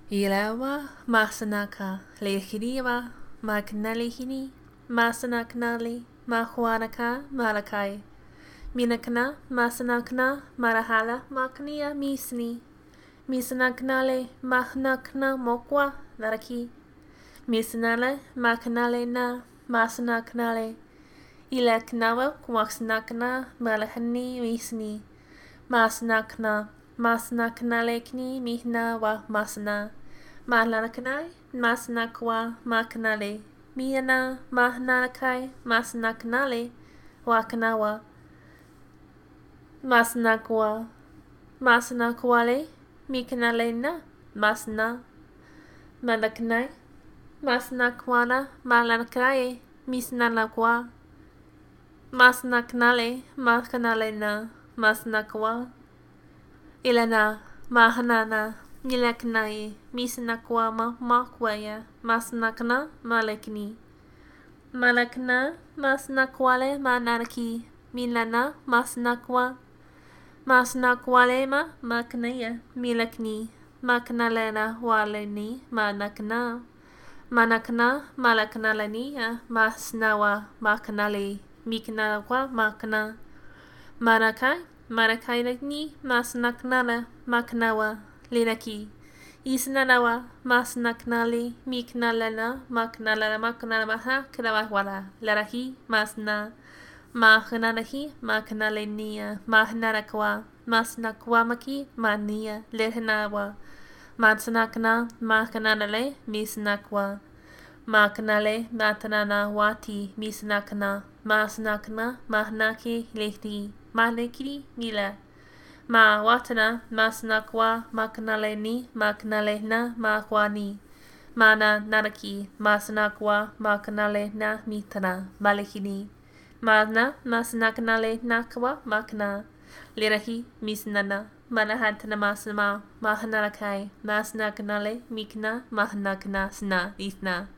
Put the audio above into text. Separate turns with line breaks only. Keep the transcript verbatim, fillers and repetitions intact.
Ilawa masanaka lehiriwa makanalihini masanaknali mahuanaka malakai minakana masanakna marahala maknia misni misanaknale mahnakna mokwa laraki misanale makanale na masanaknale ilaknawa kwaksnakna malahani misni masanakna masanaknalekni mihna wa masana Malanakanai, Masanakwa, Makanale, Miana, Mahanakai, Masanaknale, Wakanawa, Masanakwa, Masanakwale, Mikanale na, Masana, Malakanai, Masanakwana, Malanakai, Misanalakwa, Masanaknale, Makanale na, Masanakwa, Ilana, Mahanana, Nilaknai, Misanakwama, Makwaya, Masanakna, Malekni. Malakna, Masanakwale, Manaraki, Milana, Masanakwa, Masanakwalema, Maknaya, Milakni, Maknalena, Waleni, Manakna, Manakna, Malaknalania, Masnawa, Maknali, Miknalakwa, Makna, Manakai, Manakailani, Masanaknala, Maknawa, Linaki, Isnanawa, Masnaknali, Miknalana, Maknalana, Maknalamaha, Krawawala, Larahi, Masna, Mahananahi, Maknalenia, Mahanakwa, Masnakwamaki, Mania, Lehanawa, Matsanakna, Makanale, Misnakwa, Makanale, Matanana, Wati, Misnakna, Masnakna, Mahnaki, Lehti, Malekri, Mila. Ma watana masnakwa makanaleni makanalena mahwani mana naraki masnakwa makanalena mitana malekini mana masnakanale nakwa makna lirahi misnana manahantana masma mahanarakai masnakanale mikna mahanakna sna isna